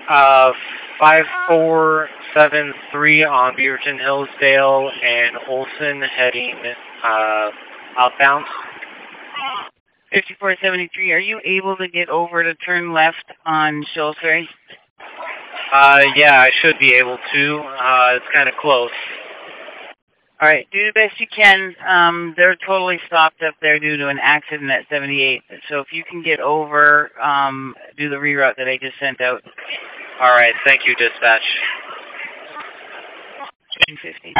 Uh, 5473 on Beaverton Hillsdale and Olson heading outbound. 5473, are you able to get over to turn left on Shrewsbury? Yeah, I should be able to. It's kind of close. All right, do the best you can. They're totally stopped up there due to an accident at 78. So if you can get over, do the reroute that I just sent out. All right, thank you, dispatch. 250.